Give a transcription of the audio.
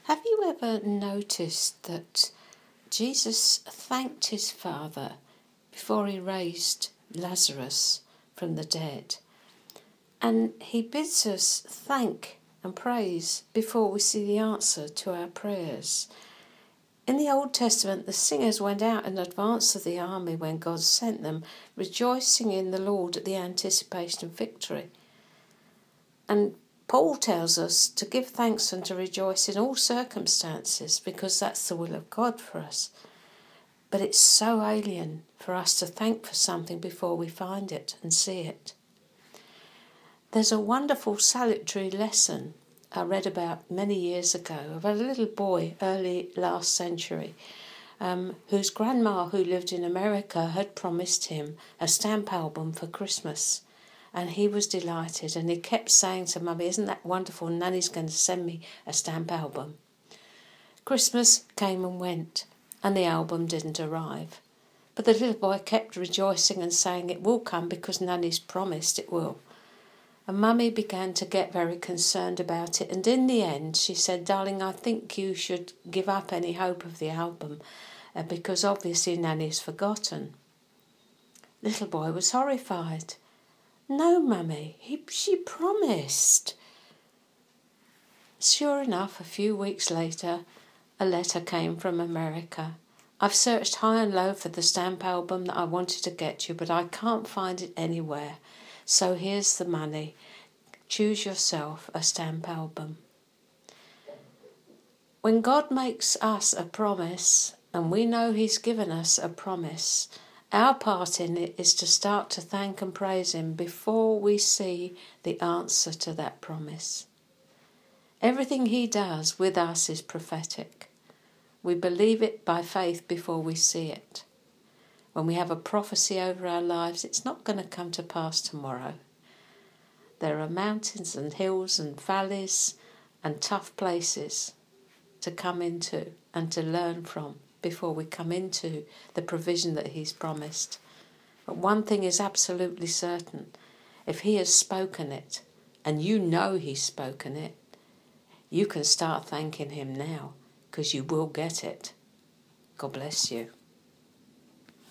Have you ever noticed that Jesus thanked his Father before he raised Lazarus from the dead? And he bids us thank and praise before we see the answer to our prayers. In the Old Testament, the singers went out in advance of the army when God sent them, rejoicing in the Lord at the anticipation of victory. And Paul tells us to give thanks and to rejoice in all circumstances because that's the will of God for us. But it's so alien for us to thank for something before we find it and see it. There's a wonderful salutary lesson I read about many years ago of a little boy early last century whose grandma, who lived in America, had promised him a stamp album for Christmas. And he was delighted, and he kept saying to Mummy, "Isn't that wonderful? Nanny's going to send me a stamp album." Christmas came and went, and the album didn't arrive. But the little boy kept rejoicing and saying it will come because Nanny's promised it will. And Mummy began to get very concerned about it, and in the end she said, "Darling, I think you should give up any hope of the album because obviously Nanny's forgotten." Little boy was horrified. "No, Mummy, she promised." Sure enough, a few weeks later, a letter came from America. "I've searched high and low for the stamp album that I wanted to get you, but I can't find it anywhere. So here's the money. Choose yourself a stamp album." When God makes us a promise, and we know he's given us a promise, our part in it is to start to thank and praise him before we see the answer to that promise. Everything he does with us is prophetic. We believe it by faith before we see it. When we have a prophecy over our lives, it's not going to come to pass tomorrow. There are mountains and hills and valleys and tough places to come into and to learn from before we come into the provision that he's promised. But one thing is absolutely certain. If he has spoken it, and you know he's spoken it, you can start thanking him now because you will get it. God bless you.